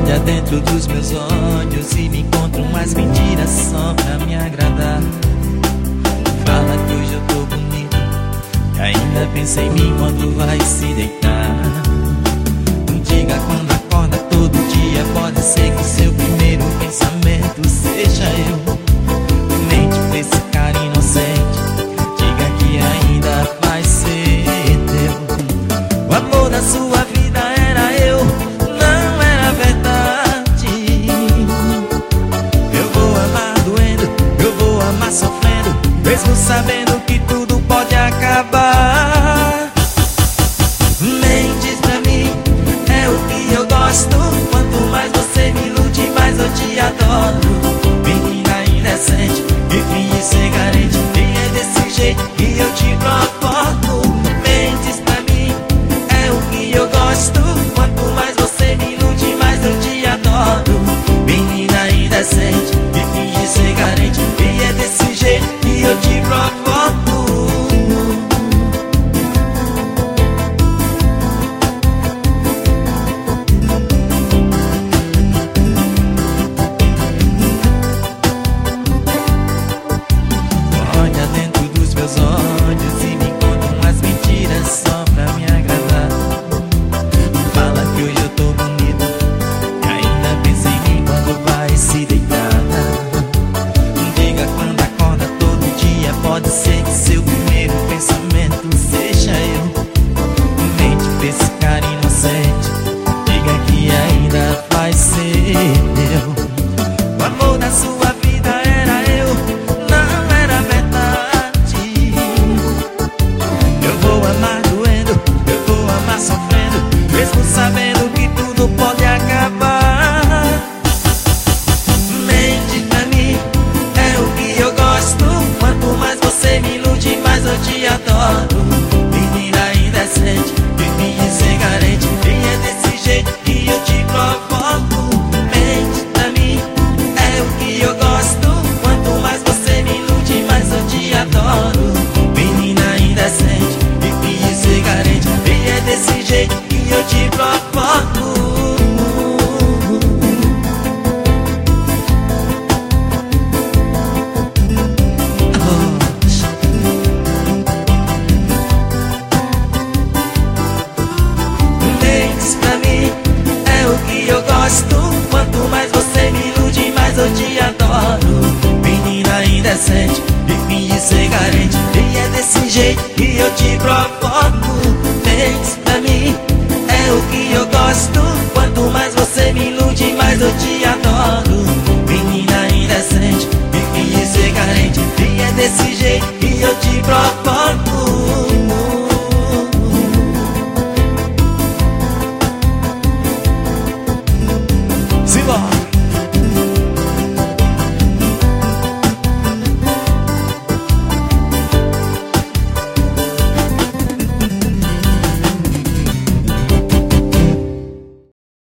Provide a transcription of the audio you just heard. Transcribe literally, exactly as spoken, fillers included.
Olha dentro dos meus olhos e me encontro umas mentiras só pra me agradar. Fala que hoje eu tô bonito e ainda pensa em mim quando vai se deitar. Diga quando acorda todo dia, pode ser que o seu primeiro pensamento seja eu. Mente pra esse cara inocente, diga que ainda vai ser teu. O amor da sua vida era eu, não era verdade. Eu vou amar doendo, eu vou amar sofrendo, mesmo sabendo que tudo pode acabar. Mentes pra mim é o que eu gosto, quanto mais você me ilude, mais eu te adoro. Menina indecente, que finge ser carente, e é desse jeito que eu te provoco. Mentes pra mim é o que eu gosto, quanto mais você me ilude, mais eu te adoro. Menina indecente, que finge ser carente, e é desse jeito que eu te provoco. Olhos e me conta umas mentiras só pra me agradar. Fala que hoje eu tô bonito e ainda pensa em mim quando vai se deitar. Diga quando acorda todo dia, pode ser que seu primeiro pensamento seja eu. Mente pra esse cara inocente, diga que ainda vai ser meu. O amor da sua vida era eu, não era verdade. Sofrendo, mesmo sabendo que tudo pode acabar. Mente pra mim é o que eu gosto, quanto mais você me ilude, mais eu te adoro. Menina indecente, que finge ser carente, e é desse jeito que eu te provoco. Mente pra mim é o que eu gosto, quanto mais você me ilude, mais eu te adoro. Menina indecente, que finge ser carente, e é desse jeito que eu te provoco. Mentes pra mim é o que eu gosto, quanto mais você me ilude, mais eu te adoro. Menina indecente, que finge ser carente, e é desse jeito que eu te provoco. Mentes pra mim é o que eu gosto, quanto mais você me ilude, mais eu te adoro. Menina indecente, que finge ser carente, e é desse jeito que eu te provoco.